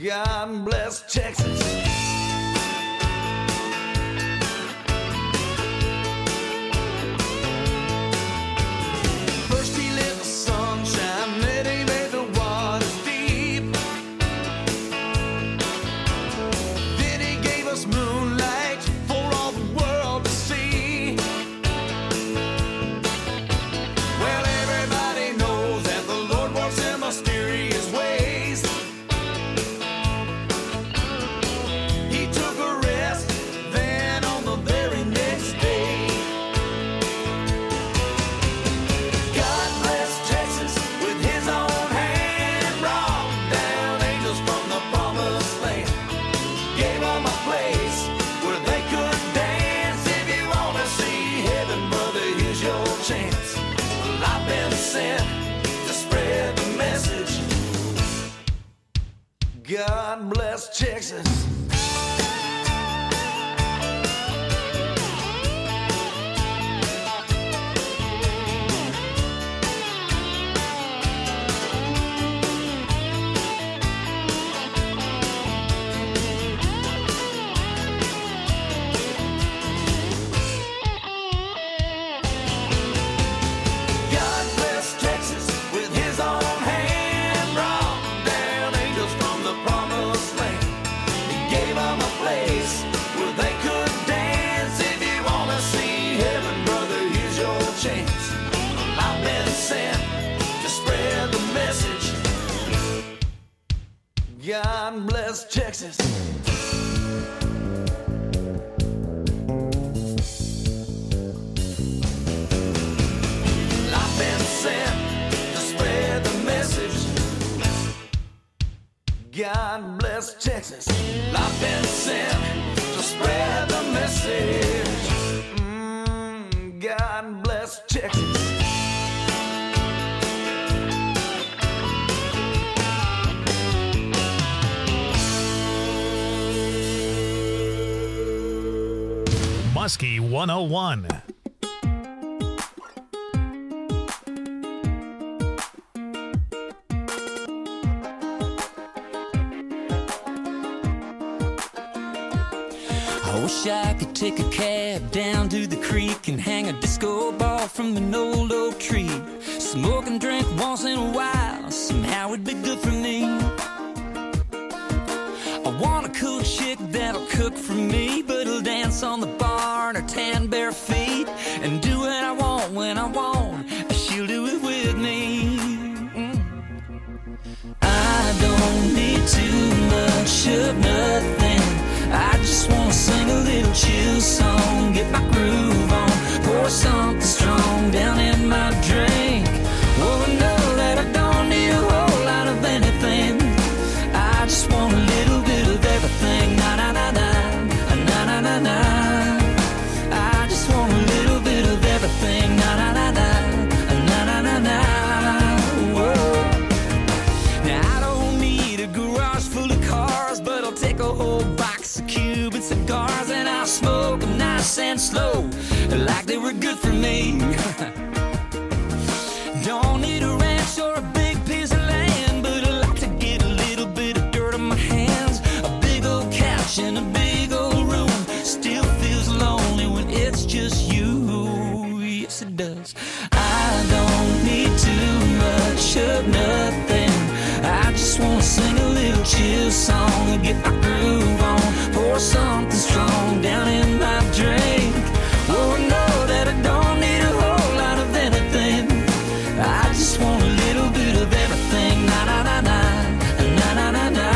God bless Texas. First he lit the sunshine, then he made the waters deep. Then he gave us moonlight for all the world to see. Well, everybody knows that the Lord works in mysterious ways. He took a rest, then on the very next day. God bless Texas with his own hand, brought down angels from the promised land. Gave them a place where they could dance. If you want to see heaven, brother, here's your chance. Well, I've been sent to spread the message. God bless Texas. God bless Texas with his own hand, brought down angels from the promised land. He gave them a place where they could dance. If you want to see heaven, brother, here's your chance. Well, I've been sent to spread the message. God bless Texas. I've been sent to spread the message. God bless Texas. I've been sent to spread the message. God bless Texas. Muskie 101. I wish I could take a cab down to the creek and hang a disco ball from an old oak tree. Smoke and drink once in a while, somehow it'd be good for me. I want a cool chick that'll cook for me, but will dance on the bar in her tan bare feet and do what I want when I want. She'll do it with me. I don't need too much of nothing. I just wanna sing a little chill song, get my groove on, pour something strong down in my drink. Oh, know that I don't need a whole lot of anything. I just want a little bit of everything. Na na na na, na na na na. I just want a little bit of everything. Na na na na, na na na na. Whoa. Now I don't need a garage full of cars, but I'll take a whole box of Cuban cigars and I'll smoke them nice and slow, like they were good for me. Don't need a ranch or a big piece of land, but I like to get a little bit of dirt on my hands. A big old couch in a big old room still feels lonely when it's just you. Yes, it does. I don't need too much of nothing. I just wanna sing a little chill song and get my groove on, pour something strong down in my drink. Oh, know that I don't need a whole lot of anything. I just want a little bit of everything. Na na na na, na na na na.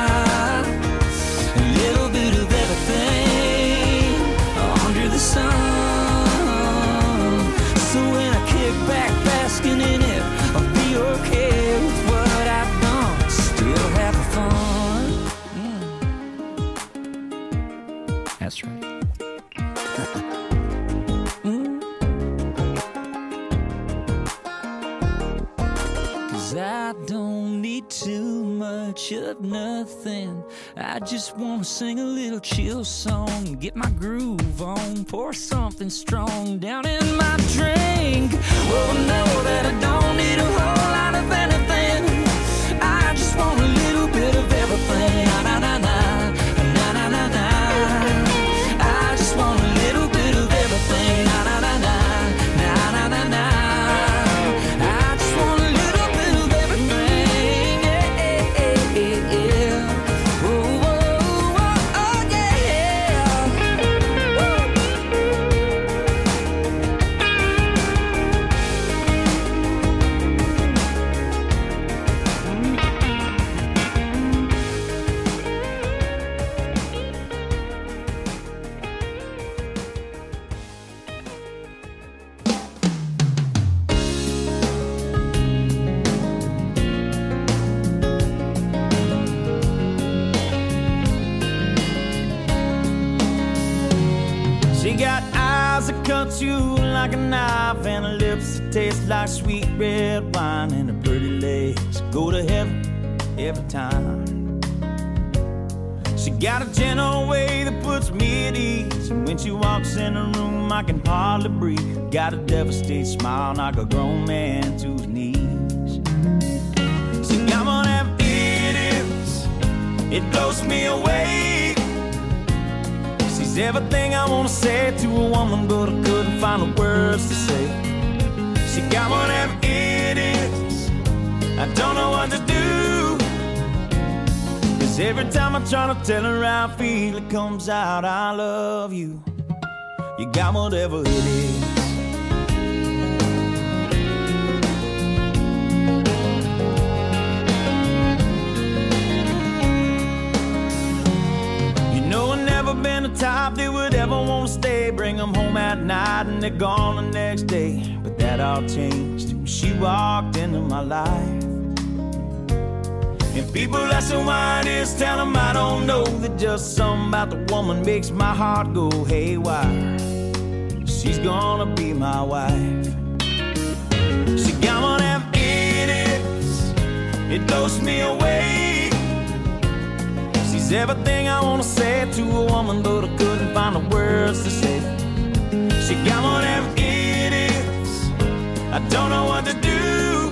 A little bit of everything under the sun. So when I kick back basking in it, I'll be okay with what I've done. Still having fun. That's right. Cause I don't need too much of nothing. I just wanna sing a little chill song, get my groove on, pour something strong down in my drink. Oh, know that I don't need a whole lot of anything. I just want a little bit of everything. that cuts you like a knife, and her lips that taste like sweet red wine, and her pretty legs go to heaven every time. She got a gentle way that puts me at ease, and when she walks in the room I can hardly breathe. Got a devastated smile, knock a grown man to his knees. She got one of them idiots, it blows me away. She's everything I wanna say to a woman, but I couldn't find the words to say. She got one of them idiots, I don't know what to do. Every time I try to tell her how I feel, it comes out, I love you. You got whatever it is. You know I've never been the type that would ever want to stay. Bring them home at night and they're gone the next day. But that all changed when she walked into my life. And people ask me why it is, tell them I don't know. That just something about the woman makes my heart go haywire. She's gonna be my wife. She got one of them idiots, it blows me away. She's everything I wanna say to a woman, but I couldn't find the words to say. She got one of them idiots, I don't know what to do.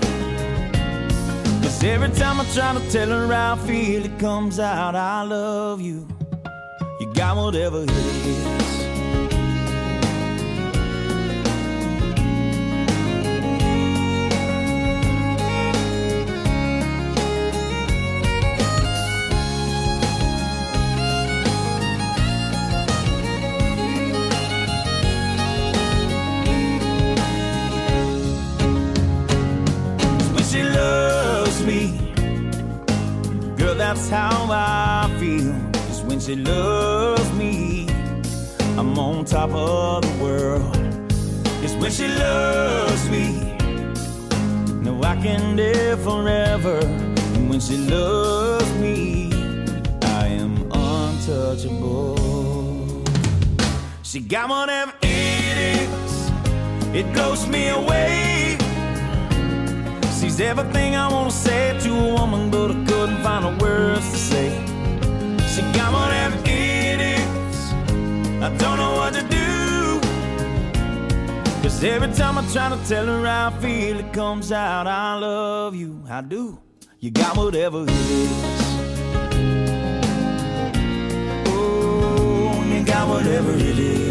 Every time I try to tell her how I feel, it comes out, I love you. You got whatever it is. That's how I feel, is when she loves me, I'm on top of the world. It's when she loves me, no, I can live forever. And when she loves me, I am untouchable. She got one of them idiots, it blows me away. She's everything I wanna say to a woman, but I couldn't find the words to say. She got one of them idiots, I don't know what to do. Cause every time I try to tell her how I feel, it comes out, I love you, I do. You got whatever it is. Oh, you got whatever it is.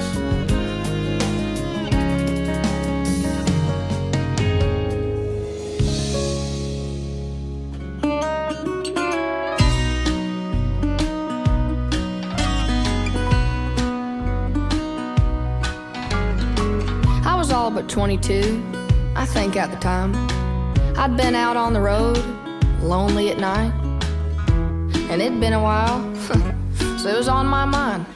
All but 22, I think at the time. I'd been out on the road, lonely at night, and it'd been a while, so it was on my mind.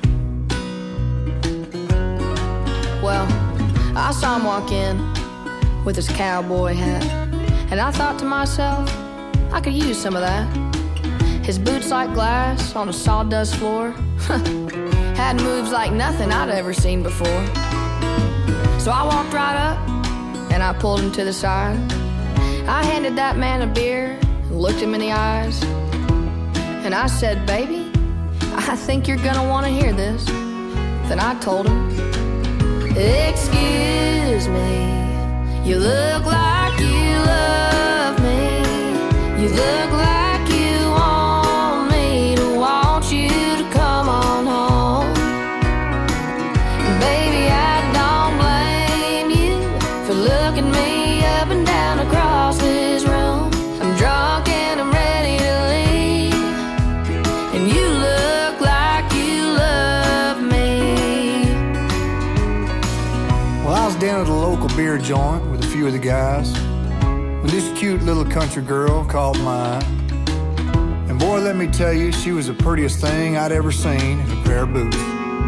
Well, I saw him walk in with his cowboy hat, and I thought to myself, I could use some of that. His boots like glass on a sawdust floor, had moves like nothing I'd ever seen before. So I walked right up, and I pulled him to the side. I handed that man a beer, and looked him in the eyes, and I said, baby, I think you're gonna wanna hear this. Then I told him, excuse me, you look like you love me. You look like you want me to want you to come on home. And baby, I don't blame you for looking me up and down across this room. I'm drunk and I'm ready to leave, and you look like you love me. Well, I was down at a local beer joint with a few of the guys when this cute little country girl caught my eye. And boy, let me tell you, she was the prettiest thing I'd ever seen in a pair of boots.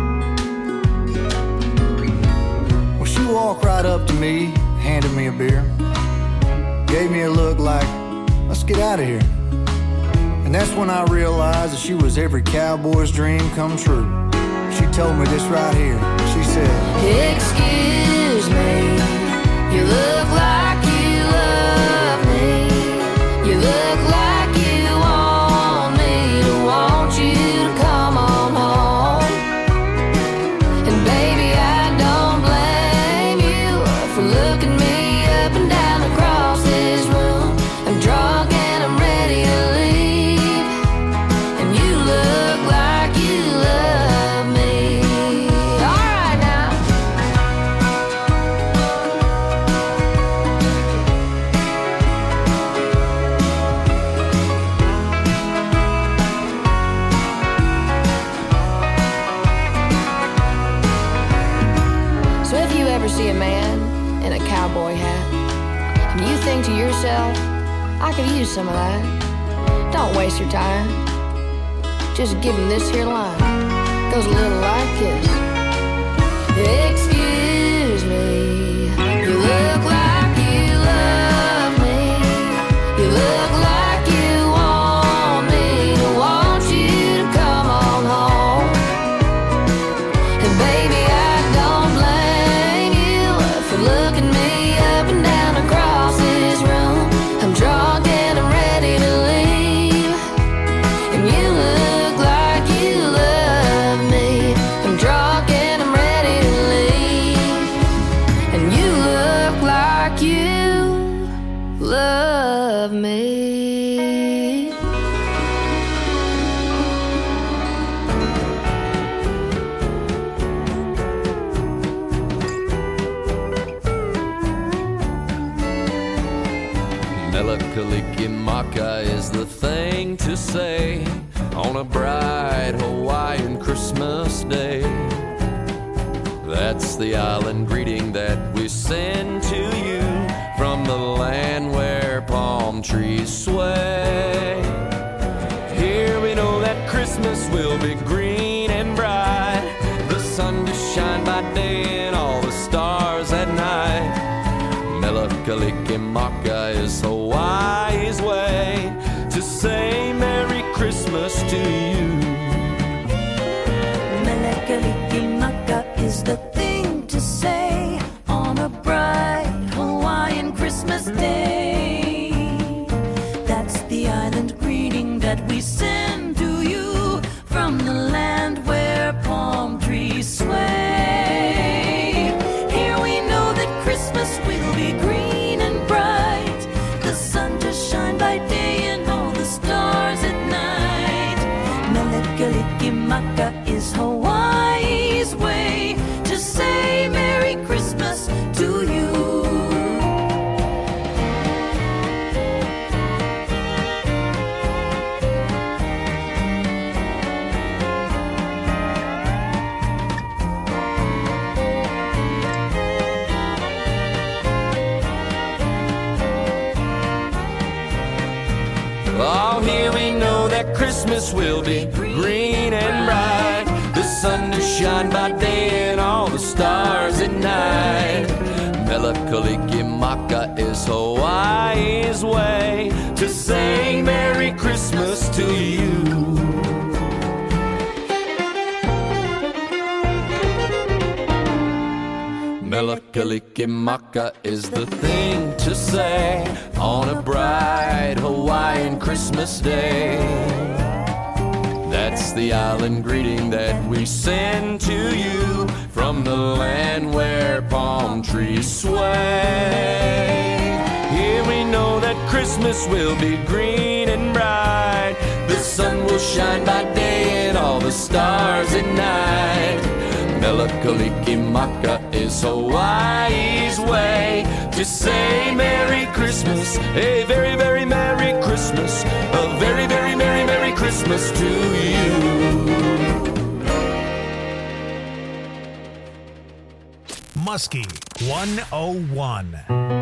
Well, she walked right up to me, handed me a beer, gave me a look like, let's get out of here. And that's when I realized that she was every cowboy's dream come true. She told me this right here. She said, Excuse me, you look like you love me. You look like you want me to want you to come on home. And baby, I don't blame you for looking me up and down across this room. I'm drunk and I'm ready to leave, and you look like you love me. All right now. So if you ever see a man in a cowboy hat and you think to yourself, I could use some of that, don't waste your time. Just give him this here line. Goes a little like this. Excuse me, you look like you love me. You look like you want me to want you to come on home. And baby, I don't blame you for looking me up and down across this room. I'm drunk and I'm ready to leave, and you look like you love me. I'm drunk and I'm ready to leave, and you look like you love me. Melicalikimaka is the thing to say on a bright Hawaiian Christmas day. That's the island greeting that we send to you from the land where palm trees sway. Here we know that Christmas will be green and bright, the sun to shine by day and all the stars at night. Melicalikimaka is Hawaii's way to say Merry Christmas to you. Melicalikimaka is the thing to say on a bright Hawaiian Christmas day. That's the island greeting that we send to you from the land where palm trees sway. Here we know that Christmas will be green and bright, the sun to shine by day and all the stars at night. Melicalikimaka is Hawaii's way to say Merry Christmas to you. Oh, here we know that Christmas will be green and bright, the sun to shine by day and all the stars at night. Melicalikimaka is Hawaii's way to say Merry Christmas to you. Melicalikimaka is the thing to say on a bright Hawaiian Christmas day. That's the island greeting that we send to you from the land where palm trees sway. Here we know that Christmas will be green and bright, the sun will shine by day and all the stars at night. Melicalikimaka is Hawaii's way to say Merry Christmas, a very, very Merry Christmas, a very, very Merry, Merry Christmas to you. Muskie 101.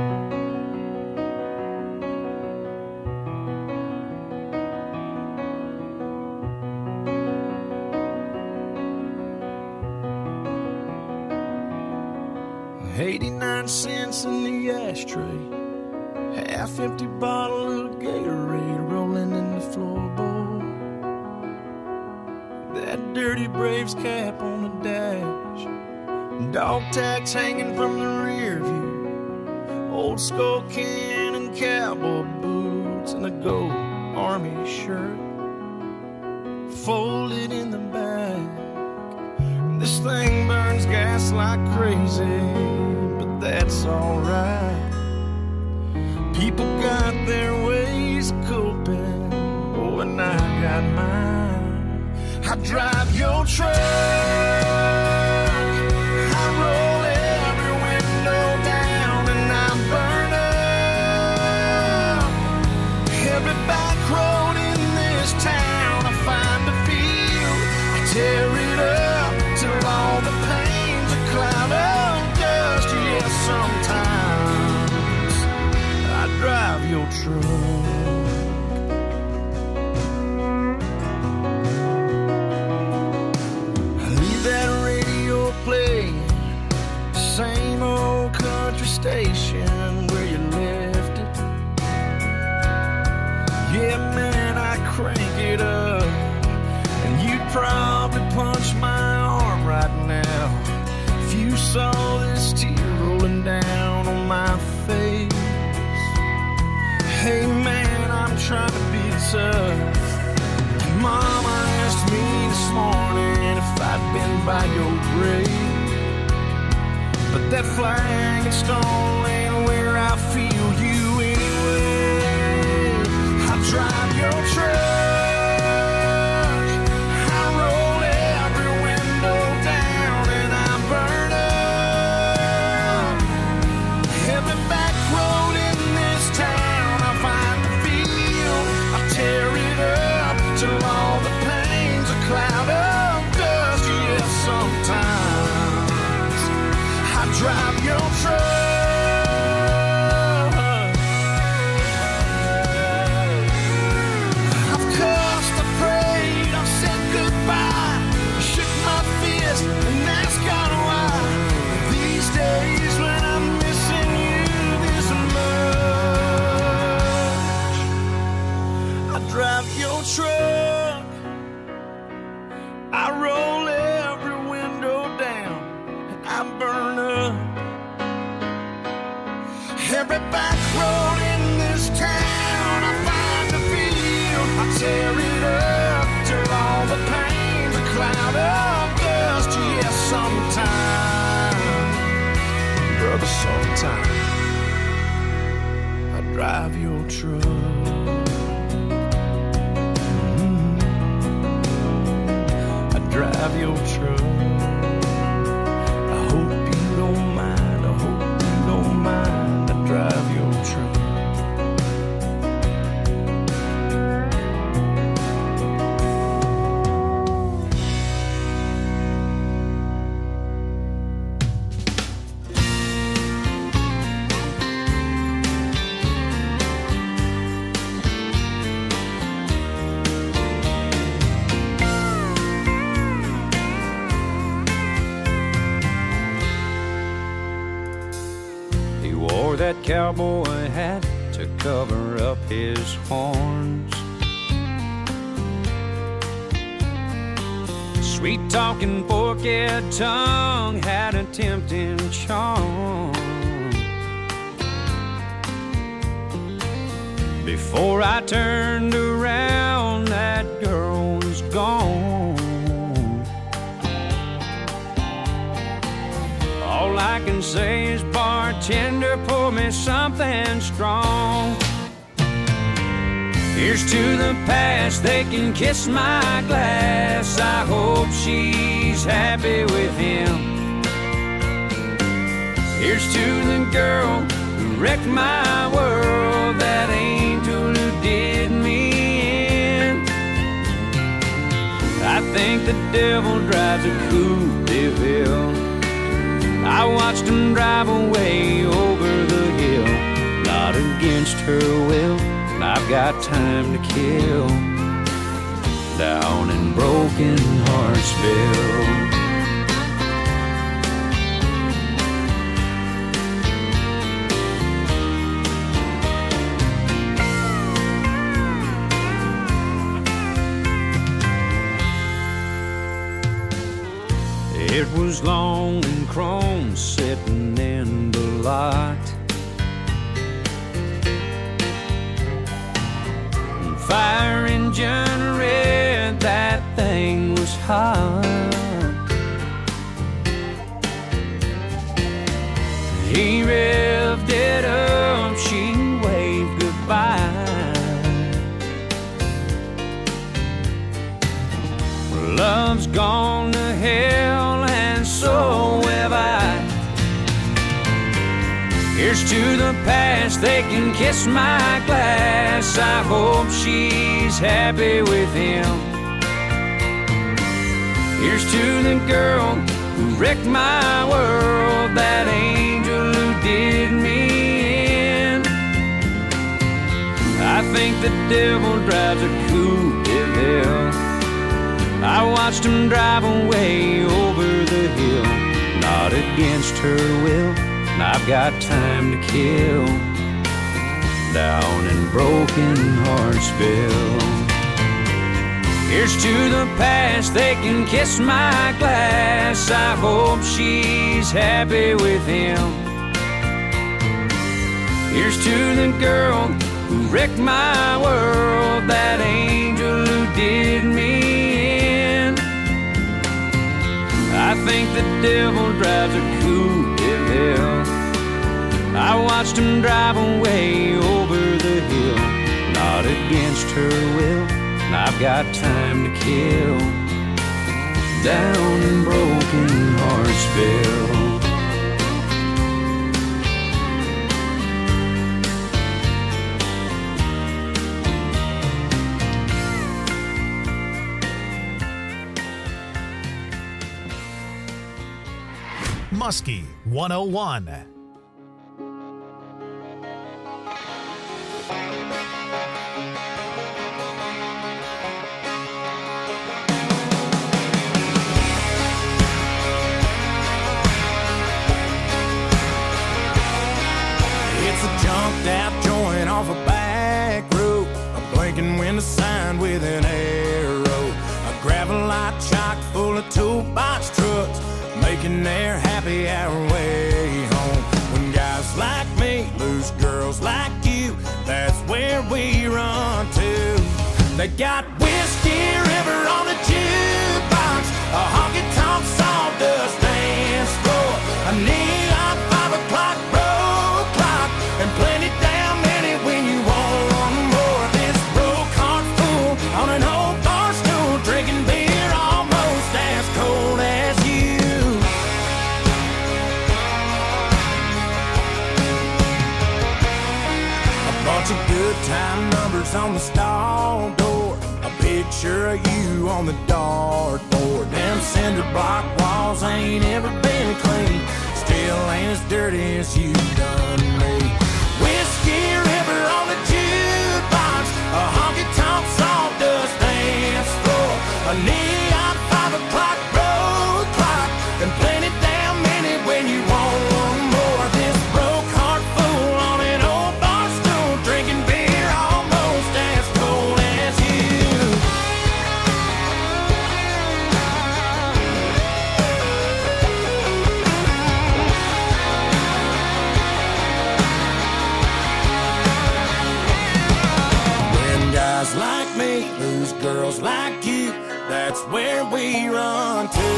$0.89 in the ashtray, half-empty bottle of Gatorade rolling in the floorboard. That dirty Braves cap on the dash, dog tags hanging from the rear view, old skull can and cowboy boots, and a gold army shirt folded in the back. This thing burns gas like crazy, but that's alright. People got their ways of coping, oh, and I got mine. I drive your truck, I roll every window down, and I burn up every back road in this town. I find a field, I tear it up till all the pain's a cloud of dust. Yeah, sometimes I drive your truck. Same old country station where you left it. Yeah, man, I crank it up, and you'd probably punch my arm right now if you saw this tear rolling down on my face. Hey, man, I'm trying to be tough. Mama asked me this morning if I'd been by your grave, but that flag and stone ain't where I feel you anyway. I drive your truck, I roll every window down, and I burn up every back road in this town. I find the field, I tear it up till all the pain's a cloud of dust. Yeah, sometimes I drive your truck. I've cussed, I prayed, I've said goodbye, shook my fist and asked God why. These days when I'm missing you this much, I drive your truck, I roll every window down, and I burn up every back road in this town. I find a field, I tear it up till all the pain's a cloud of dust. Yeah, sometime, brother, sometime I drive your truck. I drive your truck. I hope you don't mind, I hope you don't mind. I drive your truck. That cowboy hat to cover up his horns. Sweet talking forked tongue had a tempting charm. Before I turned around, that girl was gone. All I can say is, bartender, pour me something strong. Here's to the past, they can kiss my glass. I hope she's happy with him. Here's to the girl who wrecked my world, that angel who did me in. I think the devil drives a Coupe de Ville. I watched him drive away over the hill, not against her will. I've got time to kill down in Broken Heartsville. It was long and chrome sitting in the lot. Fire engine red, that thing was hot. He revved it up, she waved goodbye. Love's gone to hell and so have I. Here's to the past, they can kiss my glass. I hope she's happy with him. Here's to the girl who wrecked my world, that angel who did me in. I think the devil drives a coupe de ville. I watched him drive away over the hill, not against her will. I've got time to kill down in Broken Heartsville. Here's to the past, they can kiss my glass. I hope she's happy with him. Here's to the girl who wrecked my world, that angel who did me in. I think the devil drives a coupe de ville. I watched him drive away over the hill, not against her will. I've got time to kill down in Broken Heartsville. Muskie 101. It's a jumped out joint off a back road, a blinking window sign with an arrow, a gravel lot chock full of toolbox trucks, making their happy hour way home. When guys like me lose girls like you, that's where we run to. They got Whiskey River on the jukebox, a honky-tonk sawdust dance floor, a neon 5 o'clock road clock, and plenty damn many when you want more. This broke heart fool on an old bar stool, drinking beer almost as cold as you. A bunch of good time numbers on the stall door, a picture of you on the dartboard. Them cinder block walls ain't ever been clean, still ain't as dirty as you done me. Whiskey River on the jukebox, a honky-tonk sawdust dance floor, a neon 5 o'clock road clock, and plenty damn many when you want more. This broke heart fool on an old bar stool, drinking beer almost as cold as you. When guys like me lose girls like you, that's where we run to.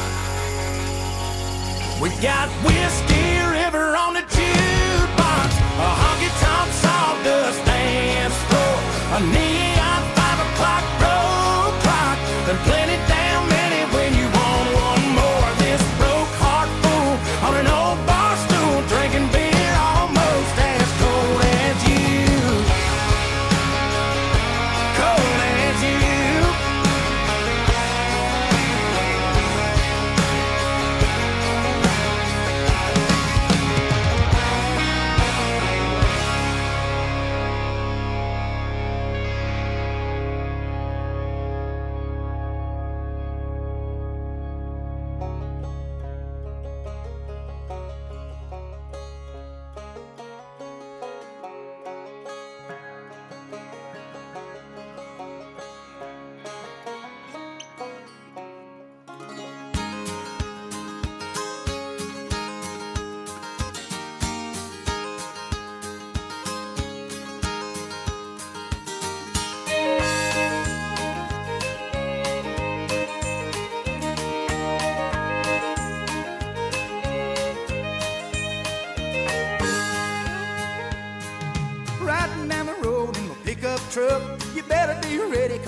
We got Whiskey River on the jukebox, a honky-tonk sawdust dance floor, a neon 5 o'clock road clock, and plenty damn many when you want one more. This broke heart fool on an old bar stool, drinking beer almost as cold as you. Cold as you.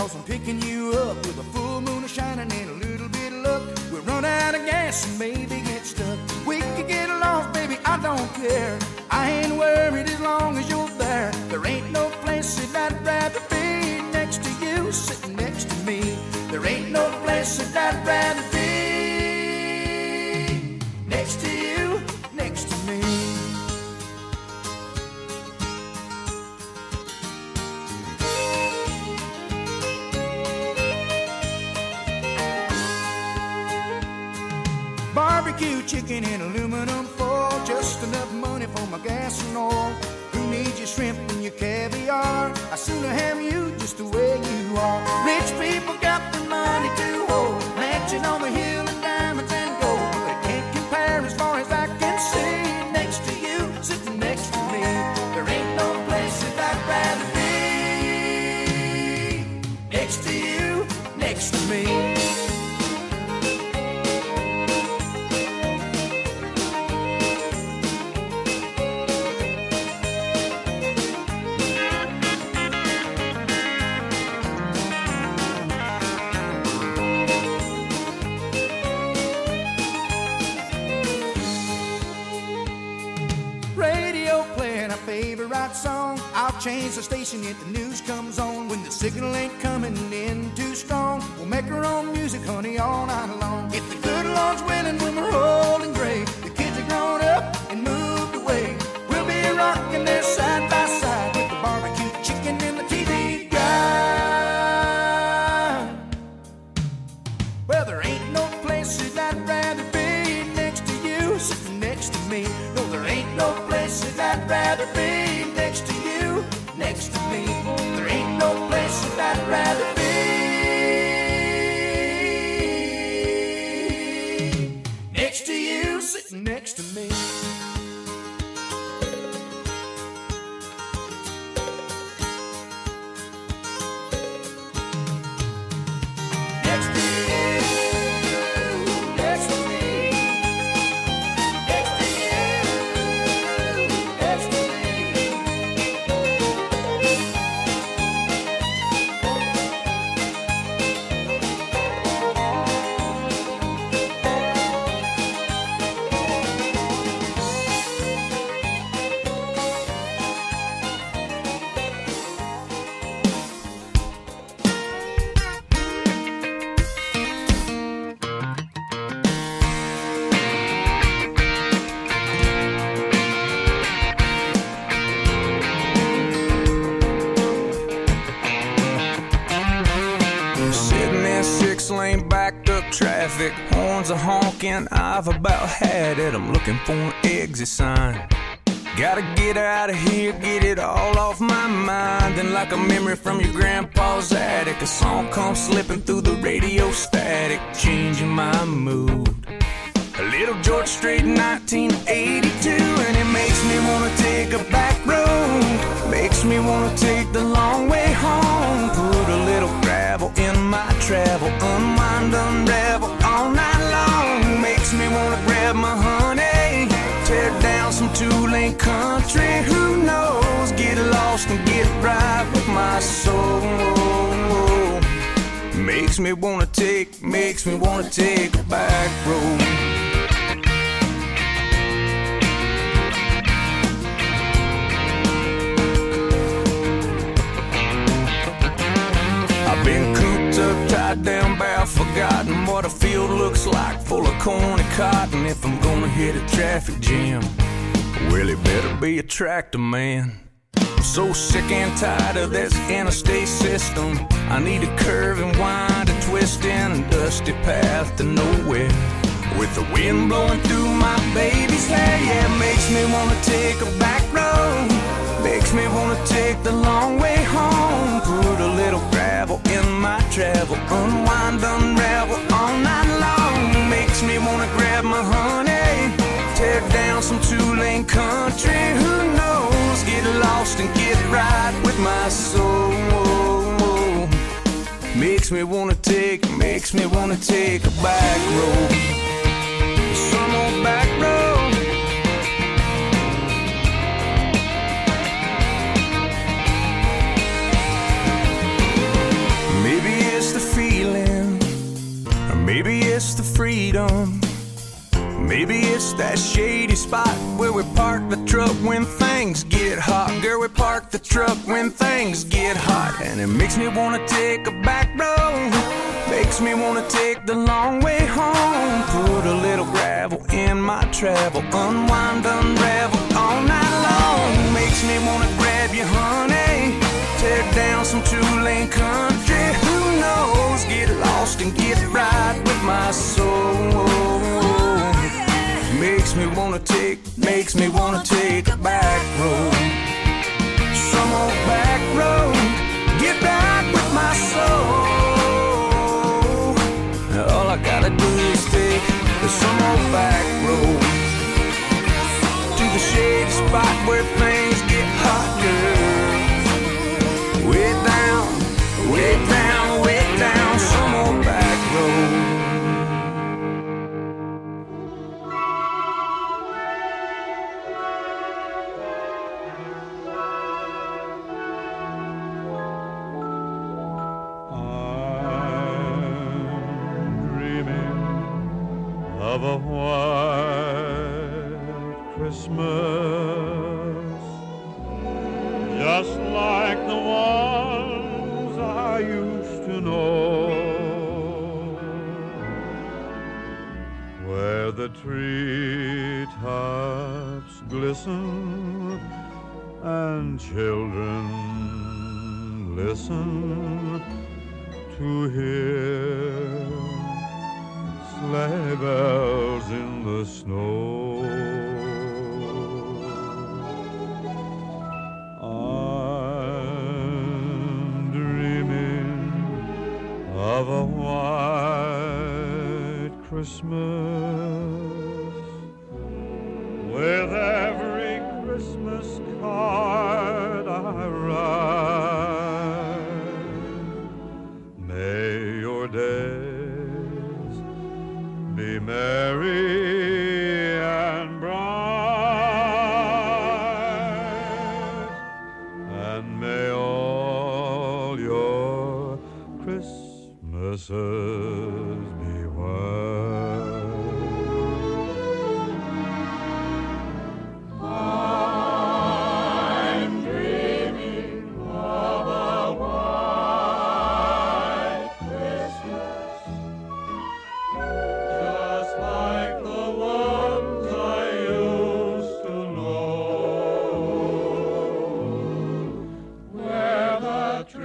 'cause I'm picking you up with a full moon shining and a little bit of luck. We'll run out of gas and maybe get stuck. We could get lost, baby, I don't care. I ain't worried as long as you're there. There ain't no place that I'd rather be next to you, sitting next to me. There ain't no place that I'd rather be next to you, next to me. Barbecue chicken in aluminum foil, just enough money for my gas and oil. Who needs your shrimp and your caviar? I sooner have you just the way you are. Rich people got the money to hold, mansion on the hill and diamonds and gold. They can't compare as far as I can see. Next to you, sitting next to me. There ain't no place that I'd rather be. Next to you, next to me. Favorite song, I'll change the station if the news comes on. When the signal ain't coming in too strong, we'll make our own music, honey, all night long. If the good Lord's willing, when we're old and gray, the kids are grown up and moved away, we'll be rocking there side by side with the barbecue chicken and the TV guide. Well, there ain't no place that I'd rather be next to you, sitting next to me. No, there ain't no place that I'd rather be next to you, next to me. There ain't no place that I'd rather be next to you, sitting next to me. Traffic, horns are honking, I've about had it. I'm looking for an exit sign. Gotta get out of here, get it all off my mind. Then like a memory from your grandpa's attic, a song comes slipping through the radio static, changing my mood. A little George Strait, 1982, and it makes me wanna take a back road. Makes me wanna take the long way home. Put a little gravel in my travel, unwind, unravel all night long. Makes me wanna grab my honey, tear down some two-lane country. Who knows? Get lost and get right with my soul. Makes me wanna take a back road. Been cooped up, tied down, barrel, forgotten what a field looks like, full of corn and cotton. If I'm gonna hit a traffic jam, well, it better be a tractor man. I'm so sick and tired of this interstate system. I need a curve and wind, a twist in a dusty path to nowhere, with the wind blowing through my baby's hair. Yeah, it makes me wanna take a back road. Makes me wanna take the long way home. Put a little gravel in my travel, unwind, unravel all night long. Makes me wanna grab my honey, tear down some two-lane country. Who knows? Get lost and get right with my soul. Makes me wanna take a back road. Some old back road. Maybe freedom. Maybe it's that shady spot where we park the truck when things get hot. Girl, we park the truck when things get hot. And it makes me wanna take a back road, makes me wanna take the long way home. Put a little gravel in my travel, unwind, unravel all night long. Makes me wanna grab you, honey, tear down some two-lane country. Who knows, get lost and get right with my soul. Makes me wanna take a back road. Some old back road, get back with my soul. All I gotta do is take some old back road to the shady spot where things get hot, girl. Way down, way down, way down, some old back road. Of a white Christmas, just like the ones I used to know, where the treetops glisten and children listen to hear sleigh bells in the snow. I'm dreaming of a white Christmas, with every Christmas card I write. May your days be merry and bright, and may all your Christmases be white. I'm dreaming of a white Christmas, just like the ones I used to know, where the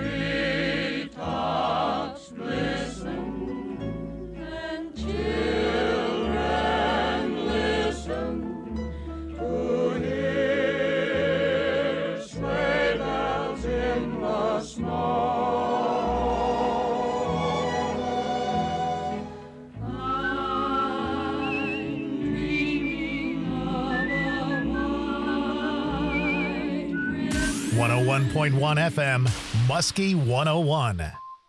treetops glisten and children listen to hear sleigh bells in the snow. I'm dreaming of a white 101.1 FM, Muskie 101.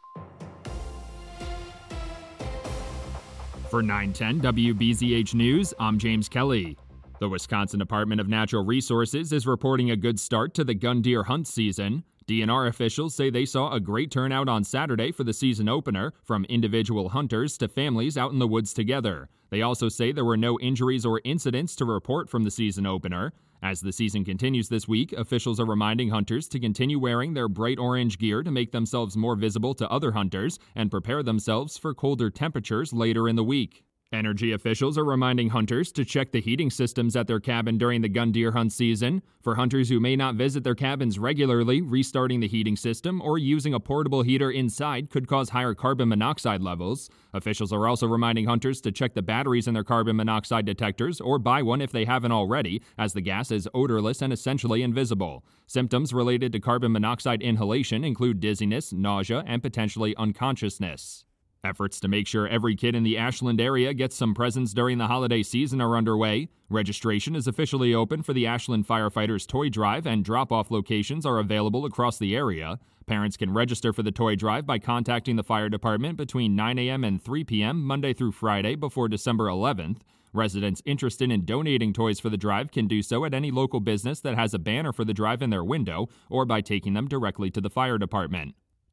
For 910 WBZH News, I'm James Kelly. The Wisconsin Department of Natural Resources is reporting a good start to the gun deer hunt season. DNR officials say they saw a great turnout on Saturday for the season opener, from individual hunters to families out in the woods together. They also say there were no injuries or incidents to report from the season opener. As the season continues this week, officials are reminding hunters to continue wearing their bright orange gear to make themselves more visible to other hunters and prepare themselves for colder temperatures later in the week. Energy officials are reminding hunters to check the heating systems at their cabin during the gun deer hunt season. For hunters who may not visit their cabins regularly, restarting the heating system or using a portable heater inside could cause higher carbon monoxide levels. Officials are also reminding hunters to check the batteries in their carbon monoxide detectors or buy one if they haven't already, as the gas is odorless and essentially invisible. Symptoms related to carbon monoxide inhalation include dizziness, nausea, and potentially unconsciousness. Efforts to make sure every kid in the Ashland area gets some presents during the holiday season are underway. Registration is officially open for the Ashland Firefighters Toy Drive, and drop-off locations are available across the area. Parents can register for the toy drive by contacting the fire department between 9 a.m. and 3 p.m. Monday through Friday before December 11th. Residents interested in donating toys for the drive can do so at any local business that has a banner for the drive in their window, or by taking them directly to the fire department.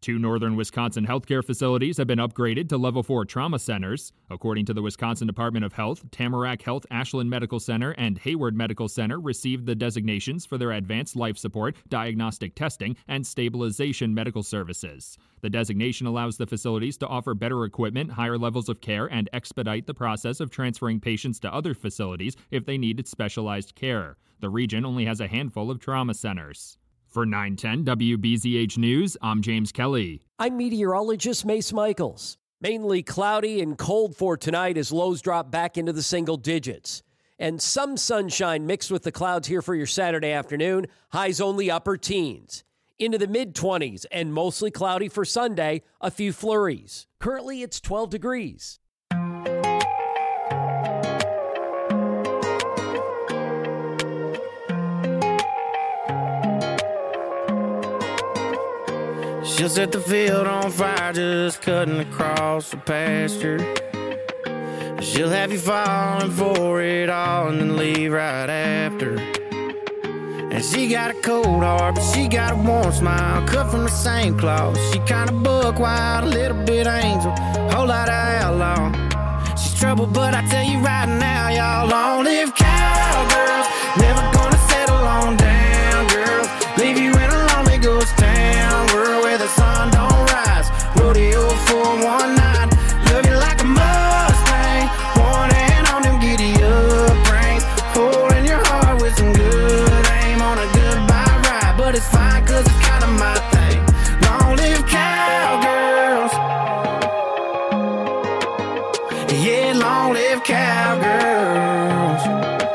2 northern Wisconsin healthcare facilities have been upgraded to Level 4 trauma centers. According to the Wisconsin Department of Health, Tamarack Health Ashland Medical Center and Hayward Medical Center received the designations for their advanced life support, diagnostic testing, and stabilization medical services. The designation allows the facilities to offer better equipment, higher levels of care, and expedite the process of transferring patients to other facilities if they needed specialized care. The region only has a handful of trauma centers. For 910 WBZH News, I'm James Kelly. I'm meteorologist Mace Michaels. Mainly cloudy and cold for tonight as lows drop back into the single digits. And some sunshine mixed with the clouds here for your Saturday afternoon. Highs only upper teens. Into the mid-20s and mostly cloudy for Sunday, a few flurries. Currently, it's 12 degrees. She'll set the field on fire just cutting across the pasture. She'll have you falling for it all and then leave right after. And she got a cold heart, but she got a warm smile, cut from the same cloth. She kinda buck wild, a little bit angel, whole lot of outlaw. She's trouble, but I tell you right now, y'all, long live cowgirls. Never gonna settle on down, girls. Leave you in a lonely ghost town, world where the sun don't rise. Rodeo for one night, love you like a Mustang. One hand on them giddy up reins, hole in your heart with some good aim on a goodbye ride. But it's fine, cause it's kinda my thing. Long live cowgirls. Yeah, long live cowgirls.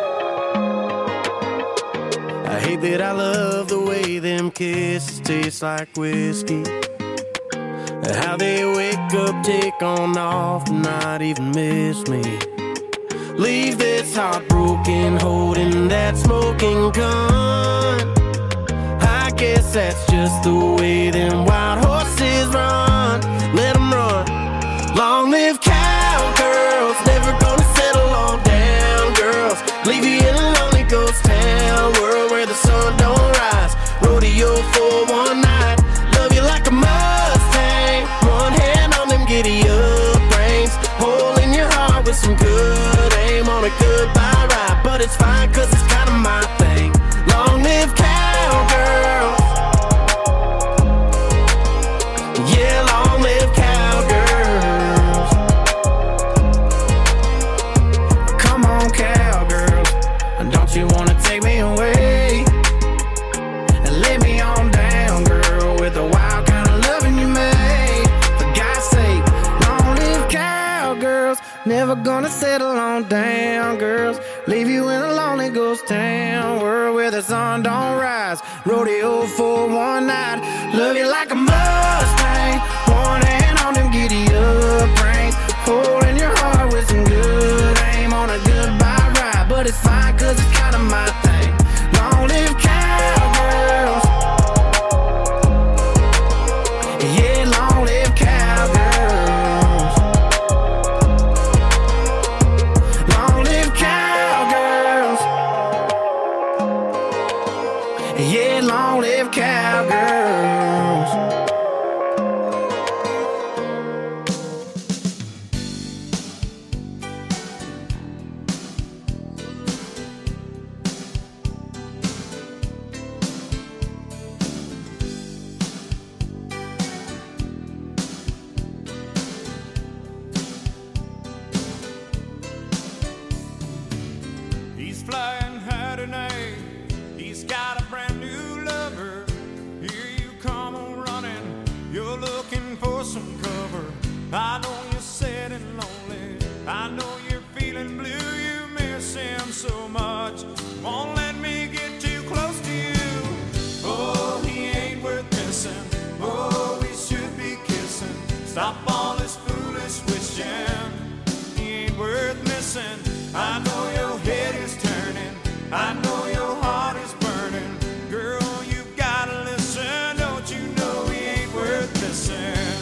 I hate that I love the way them kisses taste like whiskey. How they wake up, take on off, not even miss me. Leave this heartbroken, holding that smoking gun. I guess that's just the way them wild horses run. Let them run. Long live cowgirls, never gonna settle on down, girls. Leave you in a lonely ghost town, world where the sun don't rise. Rodeo for one night, love you like a Mustang. One hand on them giddy up reins, hole in your heart with some good aim on a goodbye ride. But it's fine, cause it's kinda my thing. Long live cowgirls. Yeah, long live cowgirls. Come on, cowgirls, don't you wanna take me away and lay me on down, girl, with the wild kind of loving you made. For God's sake, long live cowgirls. Never gonna settle on down, girls. Leave you in a lonely ghost town, world where the sun don't rise. Rodeo for one night, love you like a Mustang. One hand on them giddy up reins, hole in your heart with some good aim on a goodbye ride. But it's fine, cause it's kinda my thing. Long live cowgirls. Yeah, long live cowgirls. Long live cowgirls. Yeah, long live cowgirls. He's flying high tonight. He's got a brand new lover. Here you come on running. You're looking for some cover. I know you're sad and lonely. I know you're feeling blue. You miss him so much. Won't let me get too close to you. Oh, he ain't worth missing. Oh, we should be kissing. Stop all this foolish wishing. He ain't worth missing. I know your head is turning. I know your heart is burning. Girl, you've gotta listen. Don't you know he ain't worth missing?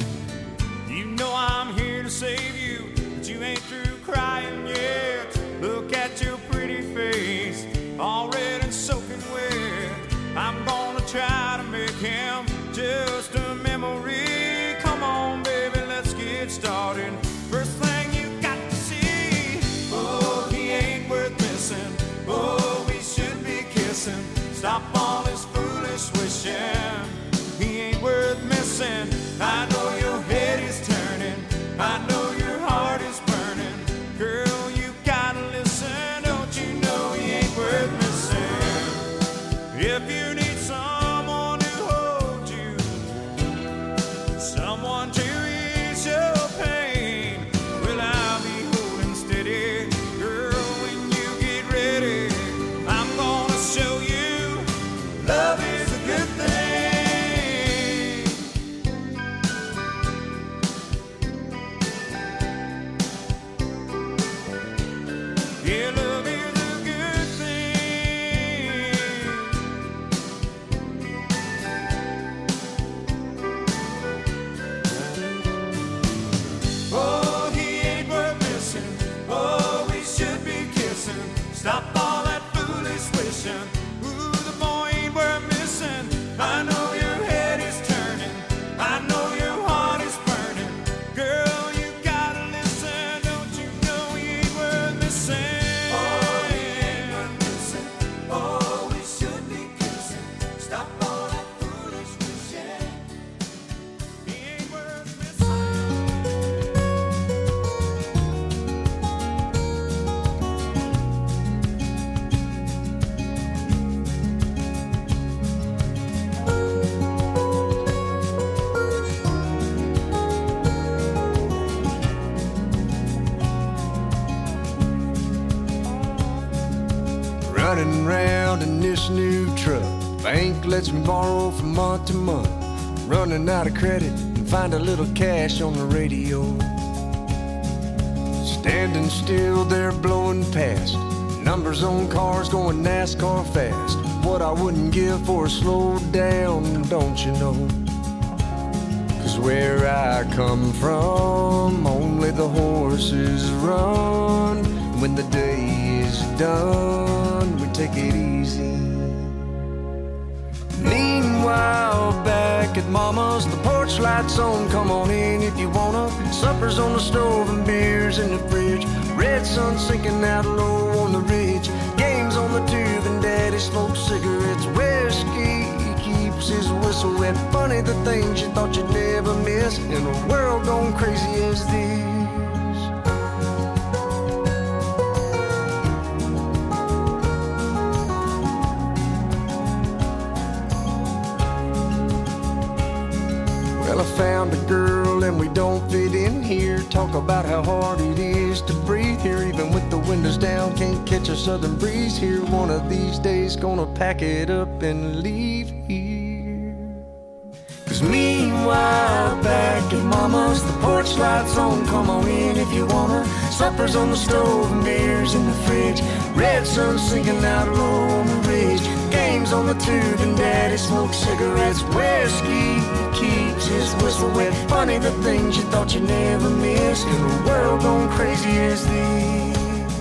You know I'm here to save you, but you ain't through crying yet. Look Stop all this foolish wishing. He ain't worth missing. I know your head is turning. I know your heart is burning. Girl, you gotta listen. Don't you know he ain't worth missing? If you need someone to hold you, someone to ease your pain, well, I'll be holding steady. Girl, when you get ready, I'm gonna show you love is a good thing. Yeah, love is a good thing. Oh, he ain't worth missing. Oh, we should be kissing. Stop all that foolish wishing. Ooh, the boy ain't worth missing. I know your head is turning. I know your heart is burning. Girl, you gotta listen. Don't you know he ain't worth missing? Oh, he ain't worth missing. Oh, we should be kissing. Stop all that foolish wishing. He ain't worth missing. Running around in this new truck. Bank lets me borrow from month to month. Running out of credit and find a little cash on the radio. Standing still there blowing past. Numbers on cars going NASCAR fast. What I wouldn't give for a slow down, don't you know? 'Cause where I come from, only the horses run. When the day is done, we take it easy. Meanwhile, back at Mama's, the porch lights on, come on in if you wanna. Supper's on the stove and beers in the fridge. Red sun sinking out low on the ridge. Games on the tube and Daddy smokes cigarettes. Whiskey keeps his whistle wet. Funny the things you thought you'd never miss in a world gone crazy as this. Well, I found a girl and we don't fit in here. Talk about how hard it is to breathe here. Even with the windows down, can't catch a southern breeze here. One of these days, gonna pack it up and leave here. 'Cause meanwhile, back at Mama's, the porch lights on, come on in if you wanna. Supper's on the stove and beers in the fridge. Red sun sinking out low on the ridge. Games on the tube and Daddy smokes cigarettes. Whiskey keeps his whistle wet. Funny the things you thought you'd never miss in a world gone crazy as this.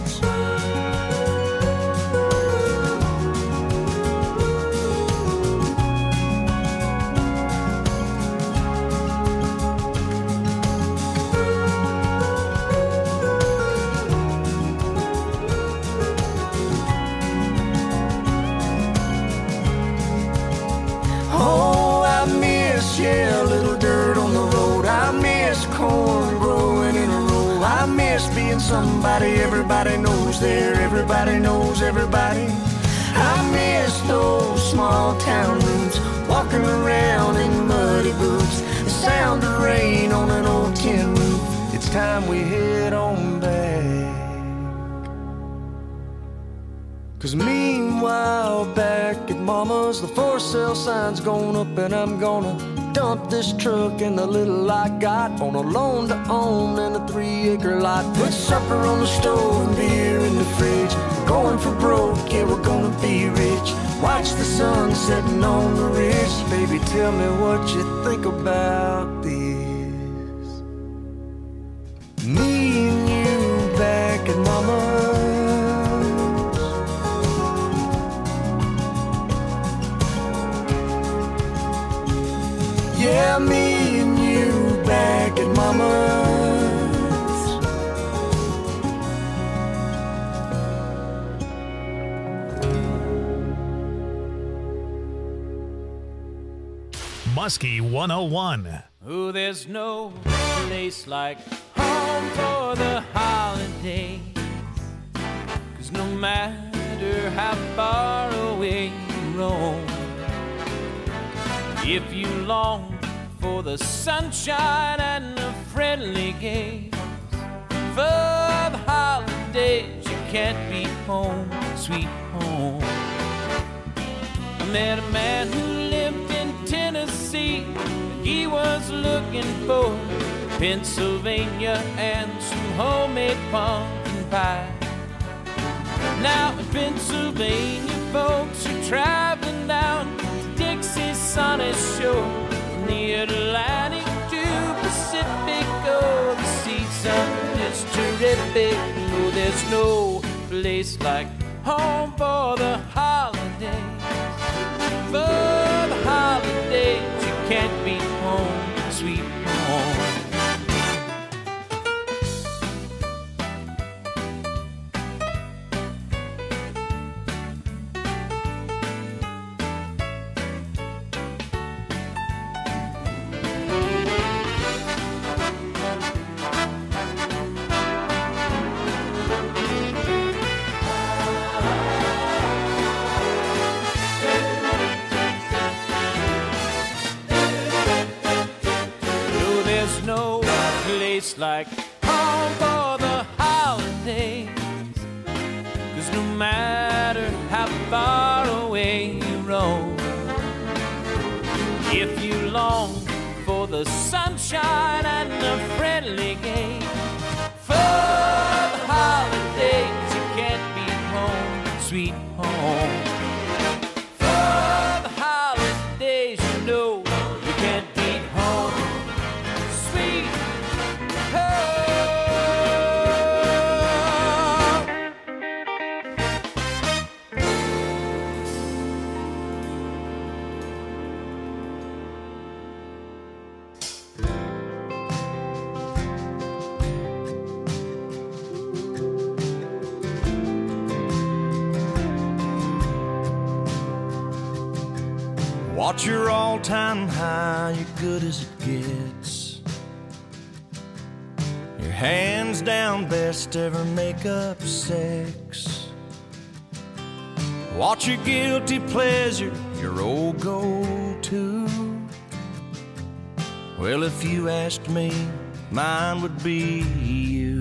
Oh, I miss, yeah, a little dirt on the road. I miss corn growing in a row. I miss being somebody everybody knows there. Everybody knows everybody. I miss those small town roots. Walking around in muddy boots. The sound of rain on an old tin roof. It's time we head on back. 'Cause meanwhile, back at Mama's, the for sale sign's going up and I'm gonna dump this truck and the little I got on a loan to own and a 3-acre lot. Put supper on the stove and beer in the fridge. Going for broke, yeah, we're gonna be rich. Watch the sun setting on the ridge. Baby, tell me what you think about this. Me and you back at Mama's. Yeah, me and you back at Mama's. Muskie 101. Oh, there's no place like home for the holidays. 'Cause no matter how far away you roam, if you long for the sunshine and the friendly games, for the holidays you can't be home, sweet home. I met a man who lived in Tennessee. He was looking for Pennsylvania and some homemade pumpkin pie. Now in Pennsylvania, folks are traveling down to Dixie's sunny shore, from the Atlantic to Pacific. Oh, the season is terrific. Oh, there's no place like home for the holidays. For the holidays, you can't be home, sweet home. Like home for the holidays. 'Cause no matter how far away you roam, if you long for the sunshine and the friendly game, for the holidays you can't be home, sweet home. For the holidays you know you can't be home, sweet home. Watch your all-time high, you're good as it gets. Your hands down best ever make-up sex. Watch your guilty pleasure, your old go-to. Well, if you asked me, mine would be you.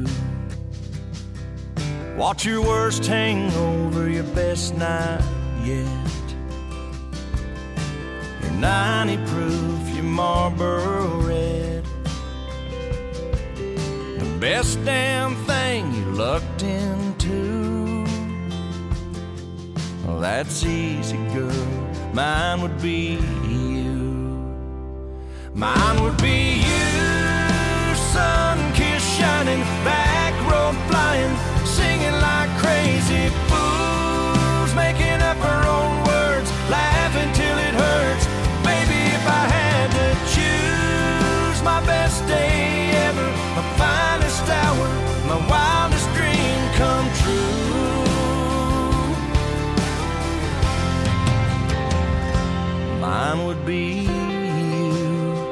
Watch your worst hangover, your best night yet. 90 proof, your Marlboro Red. The best damn thing you lucked into. Well, that's easy, girl. Mine would be you. Mine would be you. Sun kiss shining, back road flying, singing like crazy fools, making up our own words, laughing till it hurts. If I had to choose my best day ever, my finest hour, my wildest dream come true, mine would be you.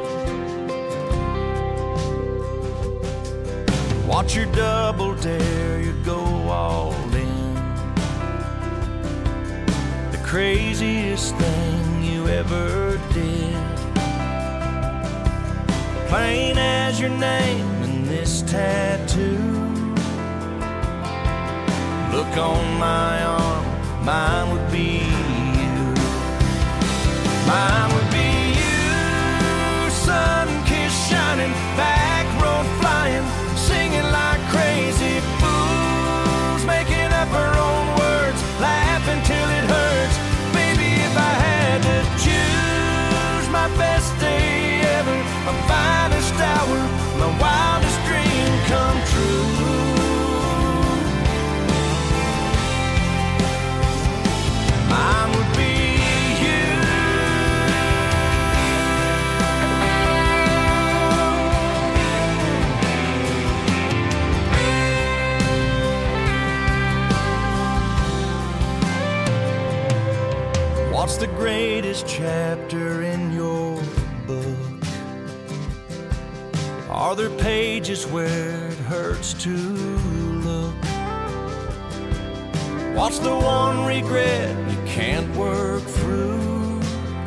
Watch your double dare, you go all in. The craziest thing you ever did. Plain as your name and this tattoo. Look on my arm, mine would be you. Mine would be you. Sun kiss shining, back road flying, singing like crazy fools, making up our own words, laughing till it hurts. Baby, if I had to choose my best day ever, my finest hour, my wildest dream come true, mine would be you. What's the greatest chapter in your Are there pages where it hurts to look? What's the one regret you can't work through?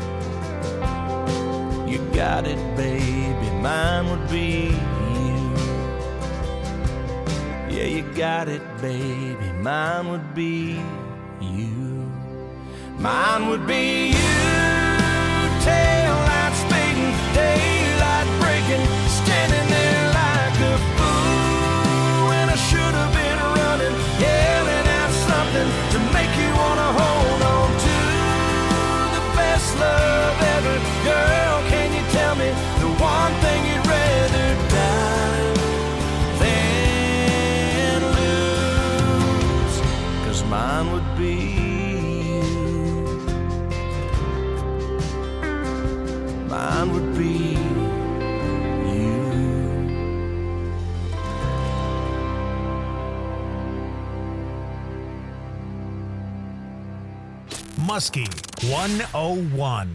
You got it, baby, mine would be you. Yeah, you got it, baby, mine would be you. Mine would be you. Tail light speeding, daylight breaking, standing there like a fool. And I should have been running, yelling out something to make you wanna hold on to the best love ever. Girl, can you tell me the one thing you'd rather die than lose? 'Cause mine would be you. Mine would be you. Muskie 101.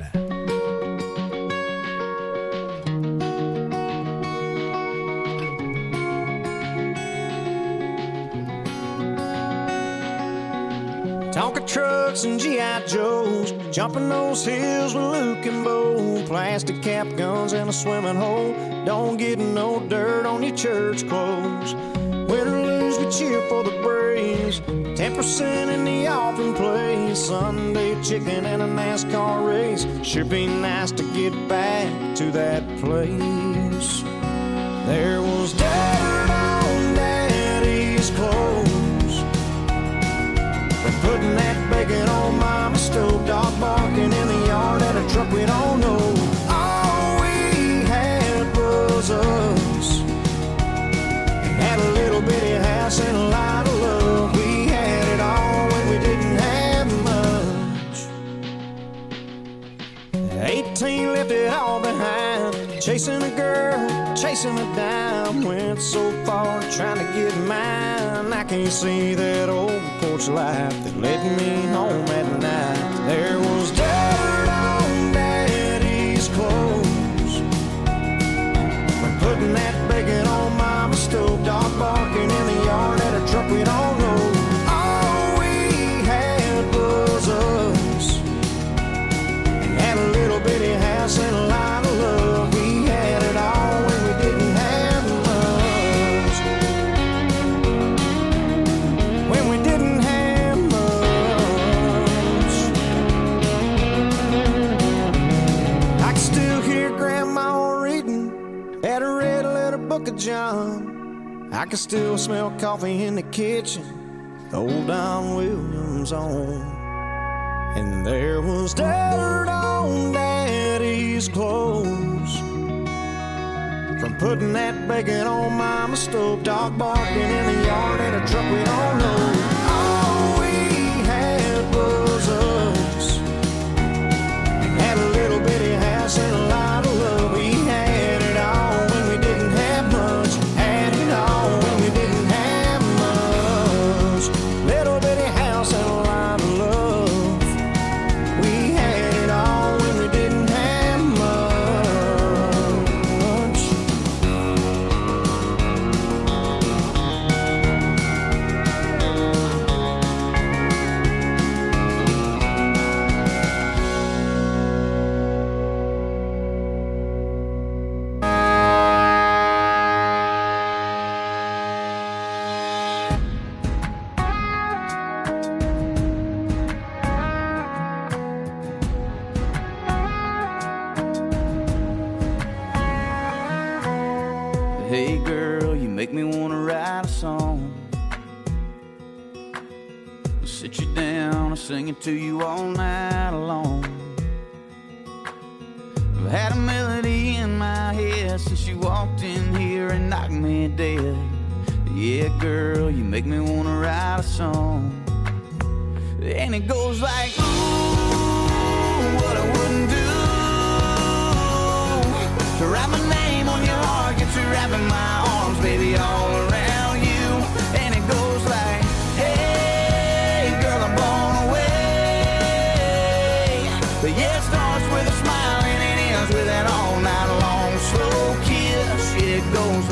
Tonka trucks and G.I. Joes, jumping those hills with Luke and Bo. Plastic cap guns and a swimming hole. Don't get no dirt on your church clothes. Win or lose, we cheer for the Braves. 10% in the offering place. Sunday chicken and a NASCAR race. Sure be nice to get back to that place. There was dirt on Daddy's clothes. Putting that bacon on Mama's stove, dog barking in the yard at a truck we don't know. All we had was us. Had a little bitty house and a lot of love. We had it all when we didn't have much. 18 left it all behind. Chasing a girl, chasing a dime. Went so far trying to get mine. I can't see that old porch light that led me home at night. There was dirt on Daddy's clothes. When putting that bacon on Mama's stove, dog barking in the yard at a truck we don't know. All we had was us. And had a little bitty house and a lot of love. We had it all when we didn't have much. When we didn't have much. I can still hear Grandma reading at a red letter book of John. I can still smell coffee in the kitchen, old Don Williams on. And there was dirt on Daddy's clothes. From putting that bacon on Mama's stove, dog barking in the yard at a truck we don't know. All we had was us. Had a little bitty house and a lot of love. We had it all when we didn't have much. Had it all when we didn't have much. Little bitty house and a lot of love. We had it all when we didn't have much. Hey girl, you make me wanna write a song. I'll sit you down and sing it to you all night long. I've had a melody in my head since you walked in here and knocked me dead. Yeah, girl, you make me wanna write a song. And it goes like, ooh, what I wouldn't do to write my name on your heart, get you wrapping my arms, baby, all around you. And it goes like, hey, girl, I'm blown away. But yeah, it starts with a smile and it ends with an all night long slow kiss. Yeah, it goes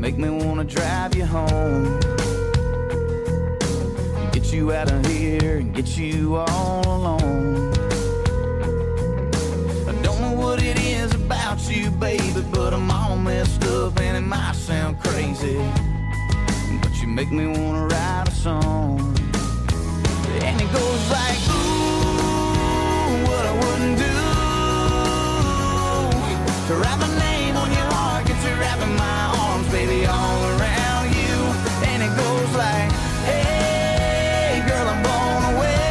make me wanna drive you home. Get you out of here and get you all alone. I don't know what it is about you, baby, but I'm all messed up and it might sound crazy, but you make me wanna write a song. And it goes like, ooh, what I wouldn't do to write my name on your heart, get you wrapping my arms, baby, all around you. And it goes like, hey, girl, I'm blown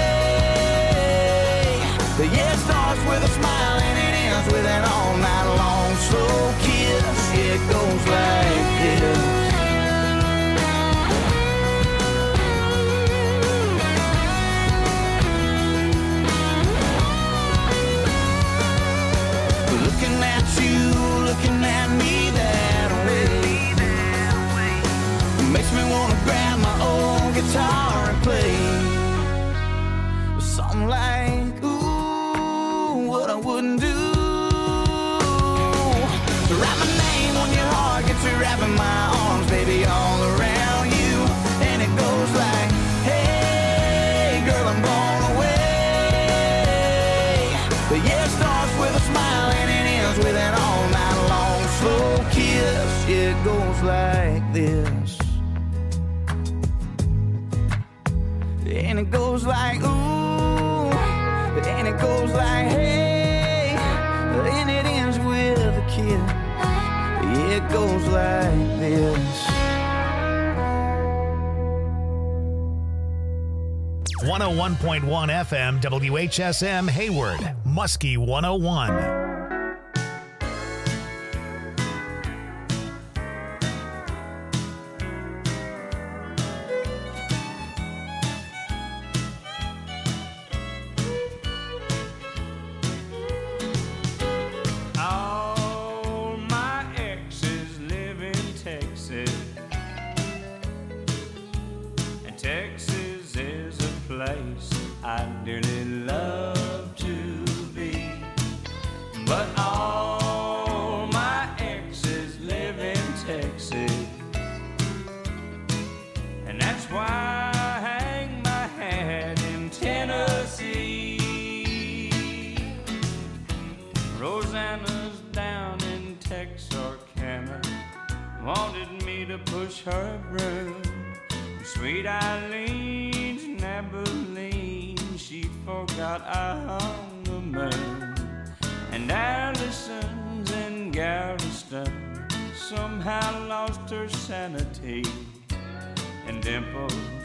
away. Yeah, it starts with a smile and it ends with an all night long slow kiss. Yeah, it goes like this. Looking at me that way makes me wanna grab my old guitar and play something like, ooh, what I wouldn't do to write my name on your heart, get you wrapping my arms, baby, all around you. And it goes like, hey, girl, I'm blown away. But yeah, it starts with a smile and it ends with an all night slow kiss. Yeah, it goes like this. And it goes like, ooh, and it goes like, hey, and it ends with a kiss. Yeah, it goes like this. 101.1 FM WHSM Hayward, Muskie 101. Wanted me to push her broom. Sweet Eileen's in Abilene, she forgot I hung the moon. And Allison's in Galveston somehow lost her sanity. And Dimple,